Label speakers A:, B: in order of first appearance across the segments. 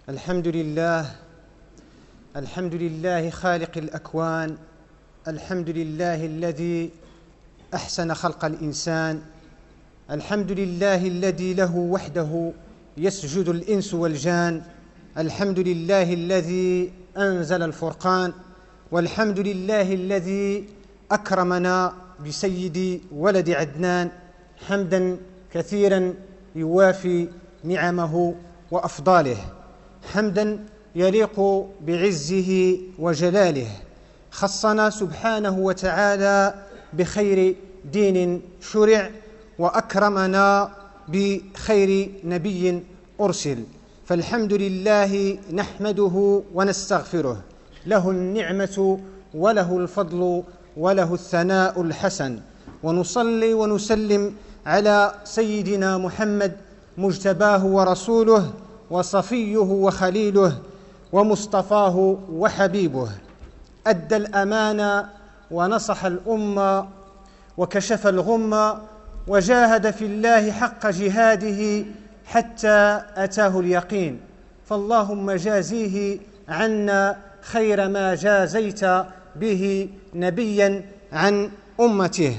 A: الحمد لله. الحمد لله خالق الأكوان. الحمد لله الذي أحسن خلق الإنسان. الحمد لله الذي له وحده يسجد الإنس والجان. الحمد لله الذي أنزل الفرقان. والحمد لله الذي أكرمنا بسيد ولد عدنان حمدا كثيرا يوافي نعمه وأفضاله، حمدا يليق بعزه وجلاله. خصنا سبحانه وتعالى بخير دين شرع، وأكرمنا بخير نبي أرسل، فالحمد لله نحمده ونستغفره، له النعمة وله الفضل وله الثناء الحسن. ونصلي ونسلم على سيدنا محمد مجتباه ورسوله وصفيه وخليله ومصطفاه وحبيبه، أدى الأمانة ونصح الأمة وكشف الغمة، وجاهد في الله حق جهاده حتى أتاه اليقين. فاللهم جازيه عنا خير ما جازيت به نبيا عن أمته.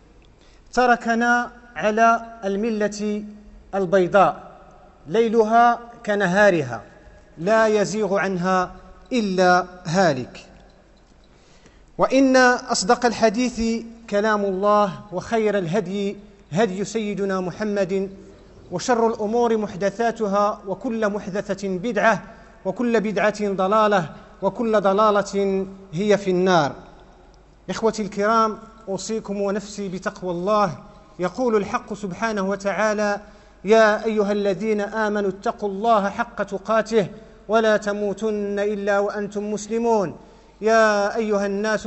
A: تركنا على الملة البيضاء ليلها كنهارها، لا يزيغ عنها إلا هالك. وإن أصدق الحديث كلام الله، وخير الهدي هدي سيدنا محمد، وشر الأمور محدثاتها، وكل محدثة بدعة، وكل بدعة ضلالة، وكل ضلالة هي في النار. إخوتي الكرام، أوصيكم ونفسي بتقوى الله. يقول الحق سبحانه وتعالى: يا أيها الذين آمنوا اتقوا الله حق تقاته ولا تموتن إلا وأنتم مسلمون. يا أيها الناس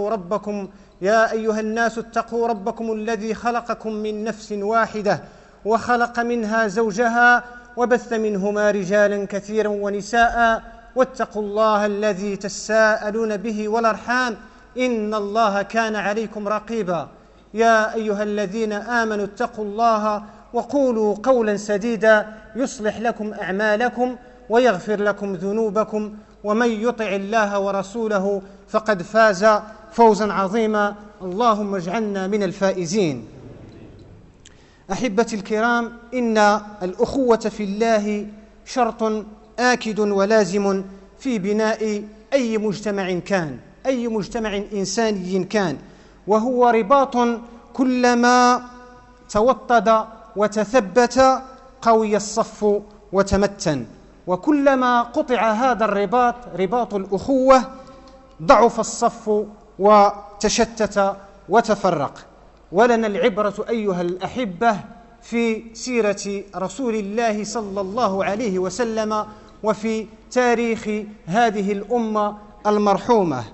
A: اتقوا ربكم الذي خلقكم من نفس واحدة وخلق منها زوجها وبث منهما رجالا كثيرا ونساء، واتقوا الله الذي تساءلون به والأرحام إن الله كان عليكم رقيبا. يا أيها الذين آمنوا اتقوا الله وقولوا قولا سديدا يصلح لكم أعمالكم ويغفر لكم ذنوبكم، ومن يطع الله ورسوله فقد فاز فوزا عظيما. اللهم اجعلنا من الفائزين. أحبتي الكرام، إن الأخوة في الله شرط آكد ولازم في بناء أي مجتمع كان، أي مجتمع إنساني كان، وهو رباط كلما توطد وتثبت قوي الصف وتمتن، وكلما قطع هذا الرباط، رباط الأخوة، ضعف الصف وتشتت وتفرق. ولنا العبرة أيها الأحبة في سيرة رسول الله صلى الله عليه وسلم، وفي تاريخ هذه الأمة المرحومة.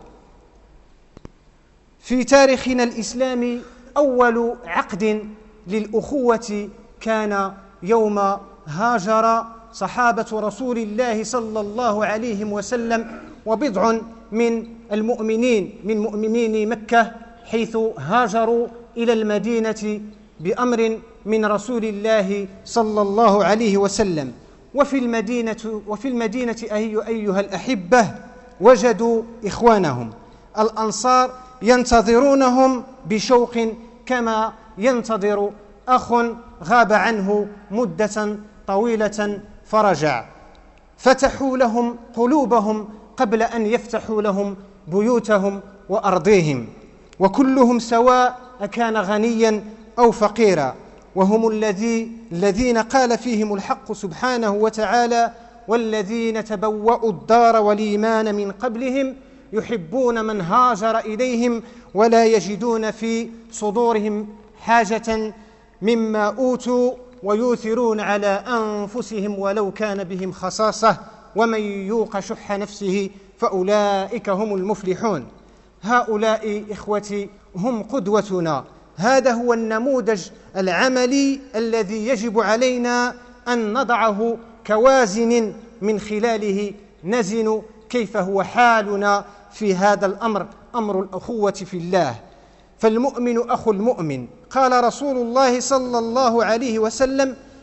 A: في تاريخنا الإسلامي أول عقد للأخوة كان يوم هاجر صحابة رسول الله صلى الله عليه وسلم وبضع من مؤمنين مكة، حيث هاجروا إلى المدينة بأمر من رسول الله صلى الله عليه وسلم. وفي المدينة أيها الأحبة وجدوا إخوانهم الأنصار ينتظرونهم بشوق كما ينتظر أخ غاب عنه مدة طويلة فرجع. فتحوا لهم قلوبهم قبل أن يفتحوا لهم بيوتهم وأرضيهم، وكلهم سواء أكان غنيا أو فقيرا، وهم الذين قال فيهم الحق سبحانه وتعالى: والذين تبوأوا الدار والإيمان من قبلهم يحبون من هاجر إليهم ولا يجدون في صدورهم حاجة مما أوتوا ويؤثرون على أنفسهم ولو كان بهم خصاصة ومن يوق شح نفسه فأولئك هم المفلحون. هؤلاء إخوتي هم قدوتنا. هذا هو النموذج العملي الذي يجب علينا أن نضعه كوازن من خلاله نزن كيف هو حالنا في هذا الأمر، أمر الأخوة في الله. فالمؤمن أخو المؤمن. قال رسول الله صلى الله عليه وسلم: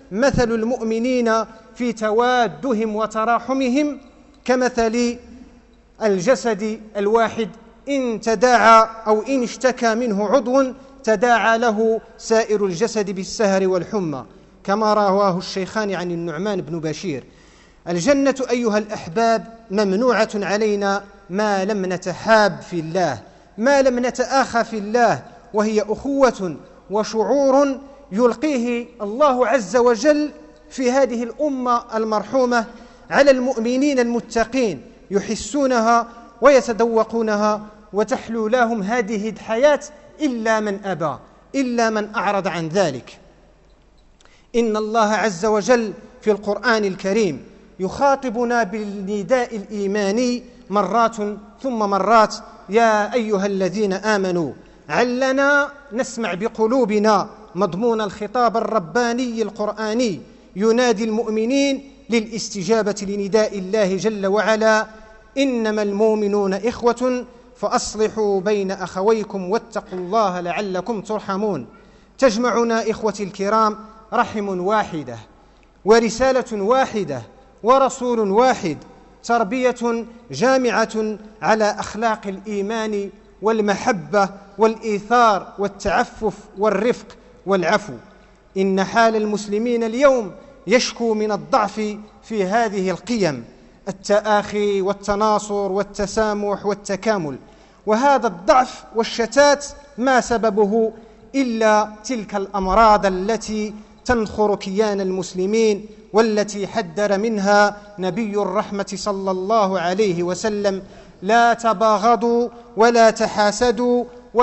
A: مثل المؤمنين في توادهم وتراحمهم كمثل الجسد الواحد، إن تداعى أو إن اشتكى منه عضو تداعى له سائر الجسد بالسهر والحمى، كما رواه الشيخان عن النعمان بن بشير. الجنة أيها الأحباب ممنوعة علينا ما لم نتحاب في الله، ما لم نتآخى في الله، وهي أخوة وشعور يلقيه الله عز وجل في هذه الأمة المرحومة على المؤمنين المتقين، يحسونها ويتذوقونها وتحلو لهم هذه الحياة إلا من أبى، إلا من أعرض عن ذلك. إن الله عز وجل في القرآن الكريم يخاطبنا بالنداء الإيماني مرات ثم مرات: يا أيها الذين آمنوا. علنا نسمع بقلوبنا مضمون الخطاب الرباني القرآني ينادي المؤمنين للاستجابة لنداء الله جل وعلا: إنما المؤمنون إخوة فأصلحوا بين أخويكم واتقوا الله لعلكم ترحمون. تجمعنا إخوتي الكرام رحم واحدة ورسالة واحدة ورسول واحد، تربية جامعة على أخلاق الإيمان والمحبة والإيثار والتعفف والرفق والعفو. إن حال المسلمين اليوم يشكو من الضعف في هذه القيم: التآخي والتناصر والتسامح والتكامل. وهذا الضعف والشتات ما سببه إلا تلك الأمراض التي تنخر كيان المسلمين، والتي حذر منها نبي الرحمة صلى الله عليه وسلم: لا تباغضوا ولا تحاسدوا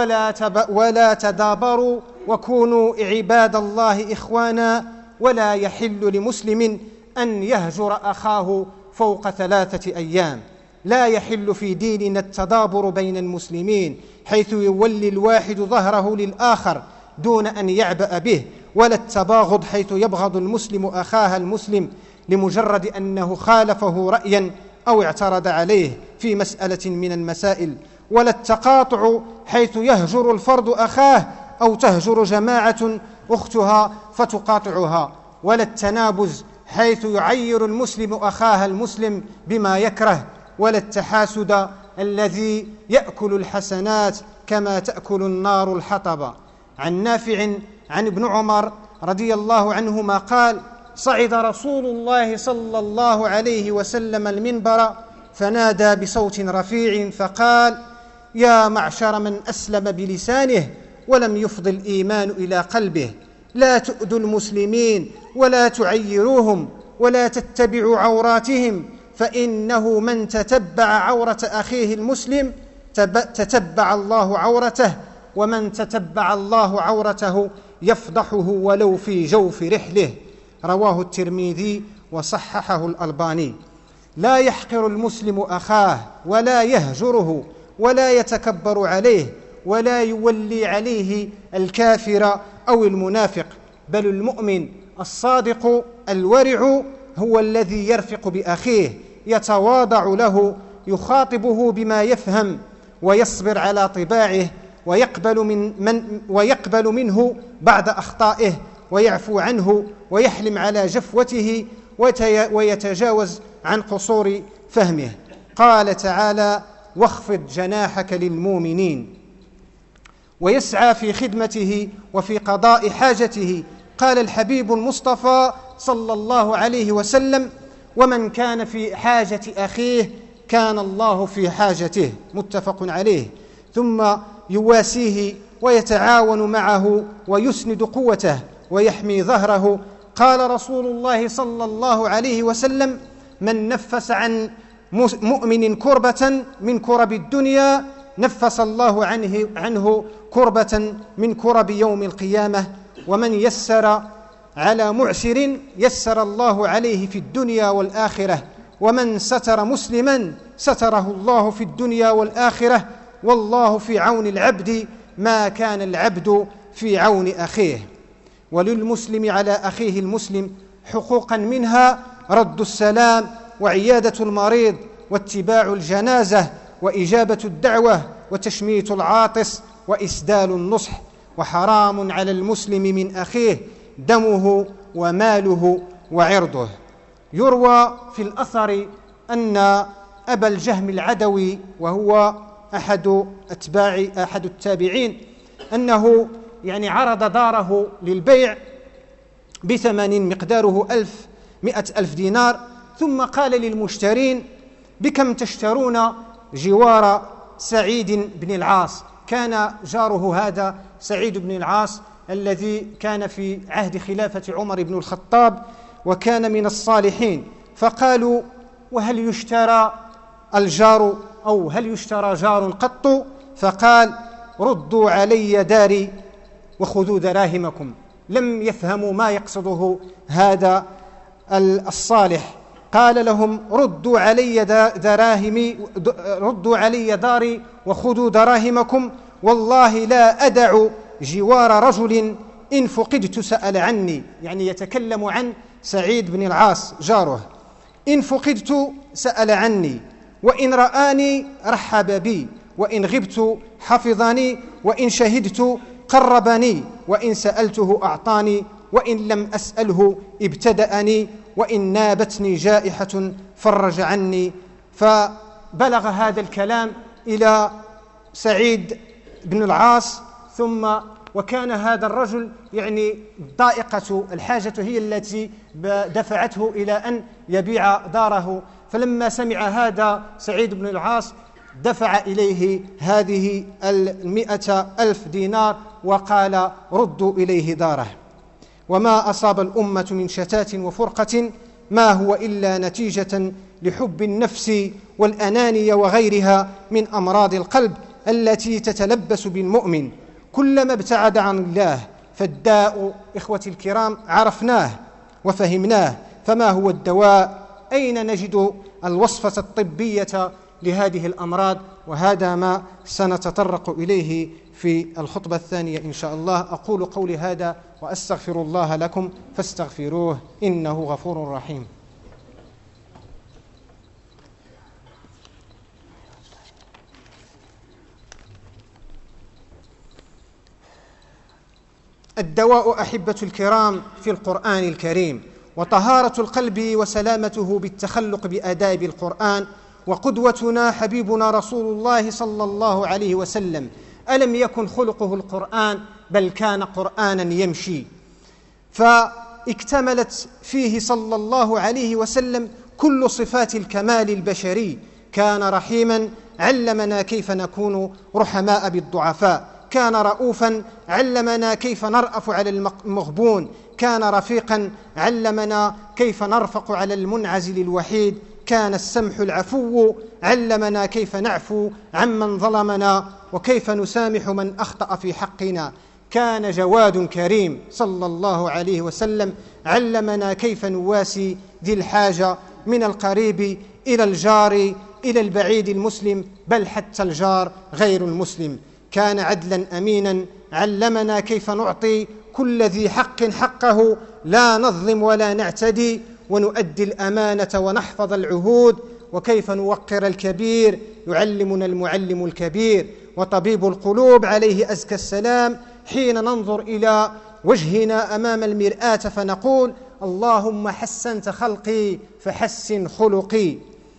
A: ولا تدابروا وكونوا عباد الله إخوانا، ولا يحل لمسلم أن يهجر أخاه فوق 3 أيام. لا يحل في ديننا التدابر بين المسلمين، حيث يولي الواحد ظهره للآخر دون أن يعبأ به، ولا التباغض حيث يبغض المسلم أخاه المسلم لمجرد أنه خالفه رأيا أو اعترض عليه في مسألة من المسائل، ولا التقاطع حيث يهجر الفرد أخاه أو تهجر جماعة أختها فتقاطعها، ولا التنابز حيث يعير المسلم أخاه المسلم بما يكره، ولا التحاسد الذي يأكل الحسنات كما تأكل النار الحطب. عن نافع عن ابن عمر رضي الله عنهما قال: صعد رسول الله صلى الله عليه وسلم المنبر فنادى بصوت رفيع فقال: يا معشر من أسلم بلسانه ولم يفض الإيمان إلى قلبه، لا تؤذوا المسلمين ولا تعيروهم ولا تتبعوا عوراتهم، فإنه من تتبع عورة أخيه المسلم تتبع الله عورته، ومن تتبع الله عورته يفضحه ولو في جوف رحله. رواه الترمذي وصححه الألباني. لا يحقر المسلم أخاه ولا يهجره ولا يتكبر عليه ولا يولي عليه الكافر أو المنافق، بل المؤمن الصادق الورع هو الذي يرفق بأخيه، يتواضع له، يخاطبه بما يفهم، ويصبر على طباعه، ويقبل منه بعد أخطائه، ويعفو عنه، ويحلم على جفوته، ويتجاوز عن قصور فهمه. قال تعالى: واخفض جناحك للمؤمنين، ويسعى في خدمته وفي قضاء حاجته. قال الحبيب المصطفى صلى الله عليه وسلم: ومن كان في حاجة أخيه كان الله في حاجته. متفق عليه. ثم يواسيه ويتعاون معه ويسند قوته ويحمي ظهره. قال رسول الله صلى الله عليه وسلم: من نفس عن مؤمن كربة من كرب الدنيا نفس الله عنه كربة من كرب يوم القيامة، ومن يسر على معسر يسر الله عليه في الدنيا والآخرة، ومن ستر مسلما ستره الله في الدنيا والآخرة، والله في عون العبد ما كان العبد في عون أخيه. وللمسلم على أخيه المسلم حقوقا، منها رد السلام وعيادة المريض واتباع الجنازة وإجابة الدعوة وتشميت العاطس وإسدال النصح. وحرام على المسلم من أخيه دمه وماله وعرضه. يروى في الأثر أن أبا الجهم العدوي، وهو أحد التابعين، أنه عرض داره للبيع بثمن مقداره 100,000 دينار، ثم قال للمشترين: بكم تشترون جوار سعيد بن العاص؟ كان جاره هذا سعيد بن العاص الذي كان في عهد خلافة عمر بن الخطاب وكان من الصالحين. فقالوا: وهل يشترى الجار أو هل يشترى جار قط؟ فقال: ردوا علي داري وخذوا دراهمكم. لم يفهموا ما يقصده هذا الصالح. قال لهم: ردوا علي داري وخذوا دراهمكم، والله لا أدع جوار رجل إن فقدت سأل عني. يتكلم عن سعيد بن العاص جاره. إن فقدت سأل عني، وإن رآني رحب بي، وإن غبت حفظني، وإن شهدت قربني، وإن سألته أعطاني، وإن لم أسأله ابتدأني، وإن نابتني جائحة فرج عني. فبلغ هذا الكلام إلى سعيد بن العاص، وكان هذا الرجل ضائقة الحاجة هي التي دفعته إلى أن يبيع داره. فلما سمع هذا سعيد بن العاص دفع إليه هذه 100,000 دينار وقال: ردوا إليه داره. وما أصاب الأمة من شتات وفرقة ما هو إلا نتيجة لحب النفس والأنانية وغيرها من أمراض القلب التي تتلبس بالمؤمن. كلما ابتعد عن الله فالداء إخوتي الكرام عرفناه وفهمناه. فما هو الدواء؟ أين نجد الوصفة الطبية لهذه الأمراض؟ وهذا ما سنتطرق إليه في الخطبة الثانية إن شاء الله. أقول قولي هذا وأستغفر الله لكم فاستغفروه إنه غفور رحيم. الدواء أحبة الكرام في القرآن الكريم، وطهارة القلب وسلامته بالتخلق بآداب القرآن، وقدوتنا حبيبنا رسول الله صلى الله عليه وسلم. ألم يكن خلقه القرآن، بل كان قرآنا يمشي. فاكتملت فيه صلى الله عليه وسلم كل صفات الكمال البشري. كان رحيما، علمنا كيف نكون رحماء بالضعفاء. كان رؤوفا، علمنا كيف نرأف على المغبون. كان رفيقا، علمنا كيف نرفق على المنعزل الوحيد. كان السمح العفو، علمنا كيف نعفو عمن ظلمنا وكيف نسامح من أخطأ في حقنا. كان جواد كريم صلى الله عليه وسلم، علمنا كيف نواسي ذي الحاجة من القريب إلى الجار إلى البعيد المسلم، بل حتى الجار غير المسلم. كان عدلا أمينا، علمنا كيف نعطي كل ذي حق حقه، لا نظلم ولا نعتدي، ونؤدي الأمانة ونحفظ العهود. وكيف نوقر الكبير، يعلمنا المعلم الكبير. وطبيب القلوب عليه أزكى السلام حين ننظر إلى وجهنا أمام المرآة فنقول: اللهم حسنت خلقي فحسن خلقي،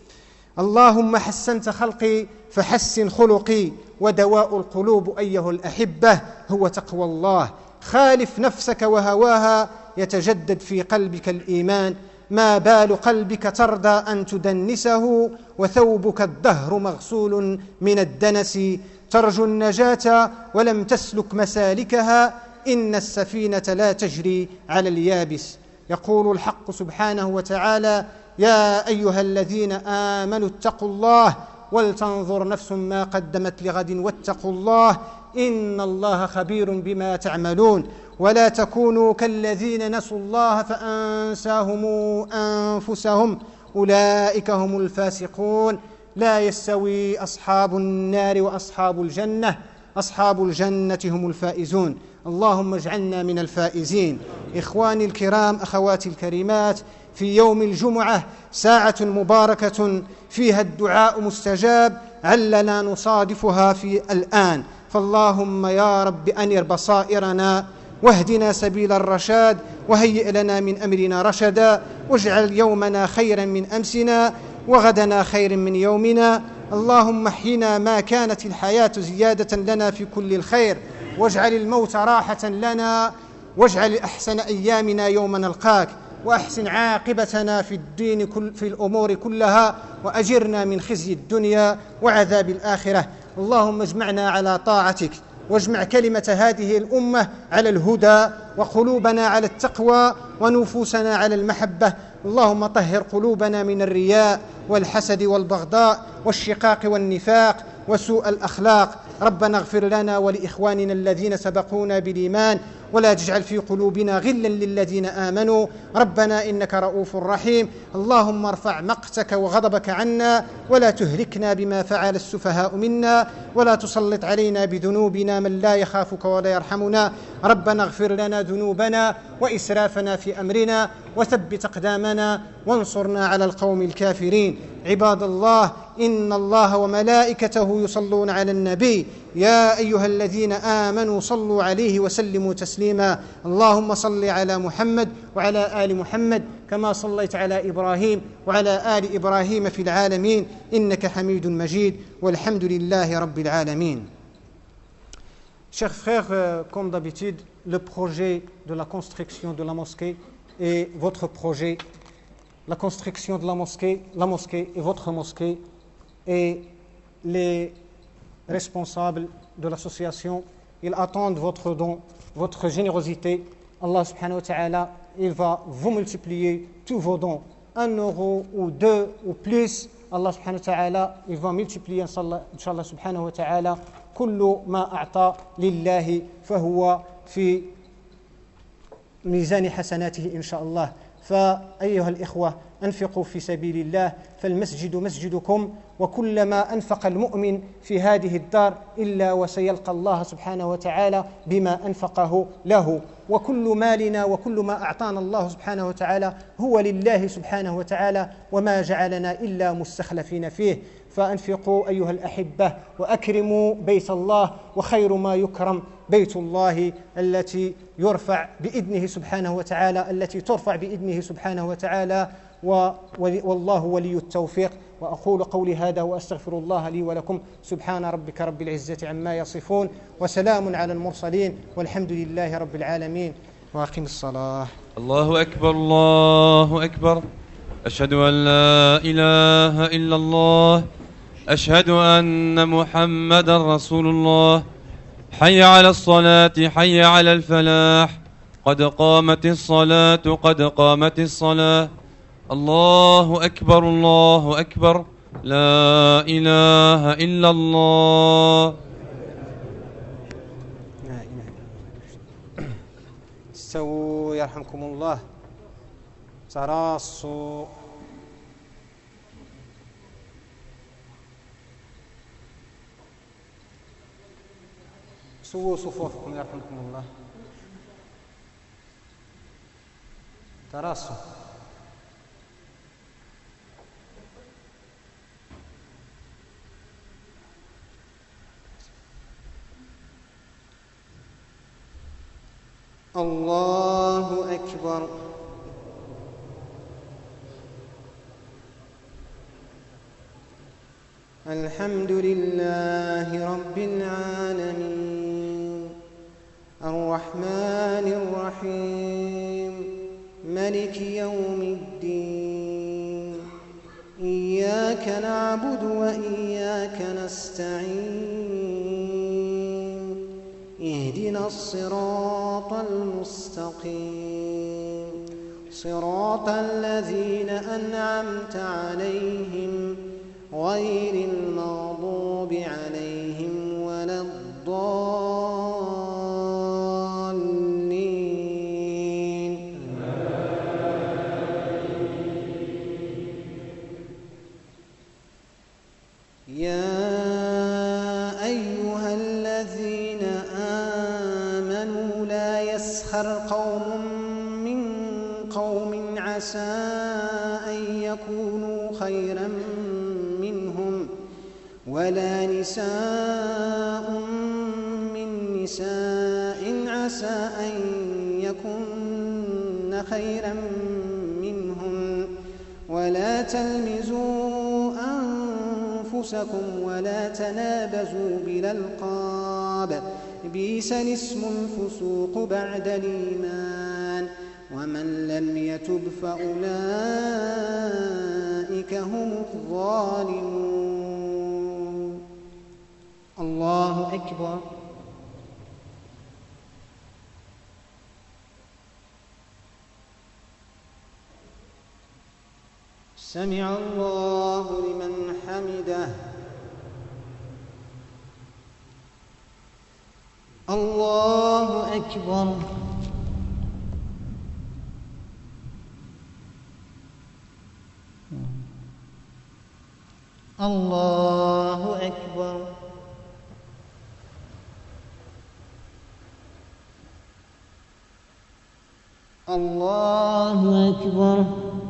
A: اللهم حسنت خلقي فحسن خلقي. ودواء القلوب أيها الأحبة هو تقوى الله. خالف نفسك وهواها يتجدد في قلبك الإيمان. ما بال قلبك ترضى أن تدنسه، وثوبك الدهر مغسول من الدنس. ترجو النجاة ولم تسلك مسالكها، إن السفينة لا تجري على اليابس. يقول الحق سبحانه وتعالى: يا أيها الذين آمنوا اتقوا الله ولتنظر نفس ما قدمت لغد واتقوا الله إن الله خبير بما تعملون. ولا تكونوا كالذين نسوا الله فأنساهم أنفسهم أولئك هم الفاسقون. لا يستوي أصحاب النار وأصحاب الجنة، أصحاب الجنة هم الفائزون. اللهم اجعلنا من الفائزين. إخواني الكرام، أخواتي الكريمات، في يوم الجمعة ساعة مباركة فيها الدعاء مستجاب، علنا نصادفها في الآن. فاللهم يا رب أنر بصائرنا واهدنا سبيل الرشاد، وهيئ لنا من أمرنا رشدا، واجعل يومنا خيرا من أمسنا وغدنا خير من يومنا. اللهم احينا ما كانت الحياة زيادة لنا في كل الخير، واجعل الموت راحة لنا، واجعل أحسن أيامنا يوم نلقاك، وأحسن عاقبتنا في الدين في الأمور كلها، وأجرنا من خزي الدنيا وعذاب الآخرة. اللهم اجمعنا على طاعتك، واجمع كلمة هذه الأمة على الهدى، وقلوبنا على التقوى، ونفوسنا على المحبة. اللهم طهر قلوبنا من الرياء والحسد والبغضاء والشقاق والنفاق وسوء الأخلاق. ربنا اغفر لنا ولإخواننا الذين سبقونا بالإيمان، ولا تجعل في قلوبنا غلا للذين آمنوا. ربنا إنك رؤوف رحيم. اللهم ارفع مقتك وغضبك عنا، ولا تهلكنا بما فعل السفهاء منا، ولا تسلط علينا بذنوبنا من لا يخافك ولا يرحمنا. ربنا اغفر لنا ذنوبنا وإسرافنا في أمرنا، وثبت أقدامنا، وانصرنا على القوم الكافرين. عباد الله، إن الله وملائكته يصلون على النبي، يا أيها الذين آمنوا صلوا عليه وسلموا تسليما. اللهم صل على محمد وعلى آل محمد كما صليت على إبراهيم وعلى آل إبراهيم في العالمين إنك حميد مجيد، والحمد لله رب العالمين. Chers frères, comme d'habitude, le projet de la construction de la mosquée est votre projet. La construction de la mosquée est votre mosquée, et les responsables de l'association, ils attendent votre don, votre générosité. Allah subhanahu wa ta'ala, il va vous multiplier tous vos dons, 1 euro ou 2 ou plus. Allah subhanahu wa ta'ala, il va multiplier inshallah subhanahu wa ta'ala. كل ما أعطى لله فهو في ميزان حسناته إن شاء الله. فأيها الإخوة، أنفقوا في سبيل الله، فالمسجد مسجدكم، وكلما أنفق المؤمن في هذه الدار إلا وسيلقى الله سبحانه وتعالى بما أنفقه له. وكل مالنا وكل ما أعطانا الله سبحانه وتعالى هو لله سبحانه وتعالى، وما جعلنا إلا مستخلفين فيه. فأنفقوا أيها الأحبة، وأكرموا بيت الله، وخير ما يكرم بيت الله التي يرفع بإذنه سبحانه وتعالى، التي ترفع بإذنه سبحانه وتعالى، والله ولي التوفيق. وأقول قولي هذا وأستغفر الله لي ولكم. سبحان ربك رب العزة عما يصفون، وسلام على المرسلين، والحمد لله رب العالمين. وأقم الصلاة.
B: الله أكبر، الله أكبر. أشهد أن لا إله إلا الله، أشهد أن محمدا رسول الله. حي على الصلاة، حي على الفلاح، قد قامت الصلاة، قد قامت الصلاة. الله أكبر، الله أكبر. لا إله إلا الله.
A: استووا يرحمكم الله. تراصوا. سووا صفوفكم يرحمكم الله. تراصوا. الله أكبر. الحمد لله رب العالمين، الرحمن الرحيم، ملك يوم الدين. إياك نعبد وإياك نستعين، اهدنا الصراط المستقيم، صراط الذين أنعمت عليهم غير المغضوب عليهم ولا الضالين. يا أيها الذين آمنوا لا يسخر قوم من قوم عسى أن يكونوا خيرا منهم، ولا نساء من نساء عسى أن يكن خيرا منهن ولا تلمزوا أنفسكم ولا تنابزوا بالألقاب بئس الاسم الفسوق بعد الإيمان ومن لم يتب فأولئك هم الظالمون. الله أكبر. سمع الله لمن حمده. الله أكبر. الله أكبر. الله أكبر.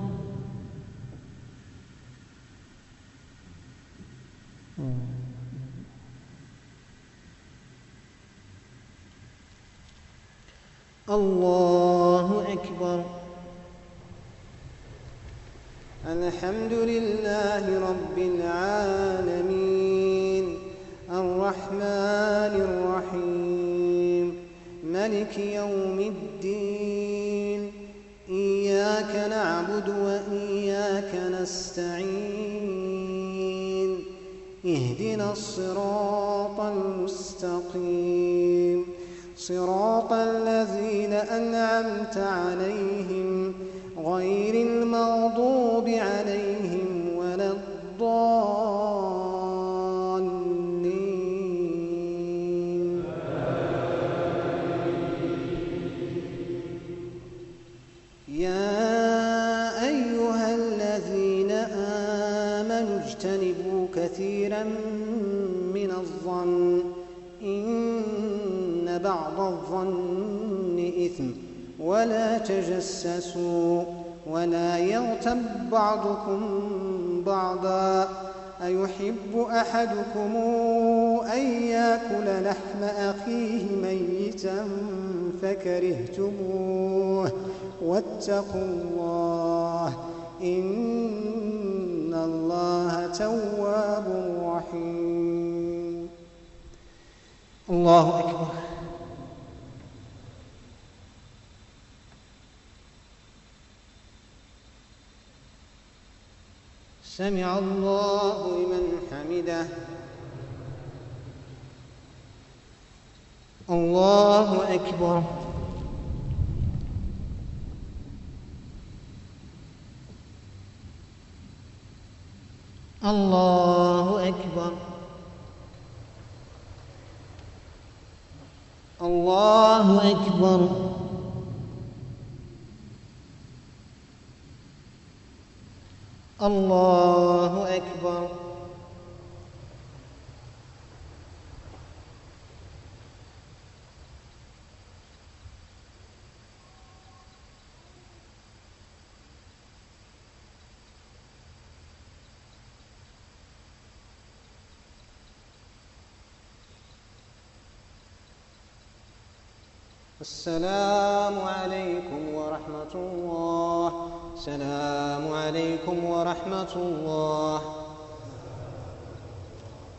A: الله أكبر. الحمد لله رب العالمين الرحمن الرحيم ملك يوم الدين إياك نعبد وإياك نستعين اهدنا الصراط المستقيم صراط الذين أنعمت عليهم غير المغضوب عليهم ولا الضالين. يا أيها الذين آمنوا اجتنبوا كثيرا من الظن إن بعض الظن إثم ولا تجسسوا ولا يغتب بعضكم بعضا أيحب أحدكم أن يأكل لحم أخيه ميتا فكرهتموه واتقوا الله إن الله تواب رحيم. الله أكبر. سمع الله لمن حمده. الله أكبر. الله أكبر. الله أكبر. الله أكبر. السلام عليكم ورحمة الله. السلام عليكم ورحمة الله.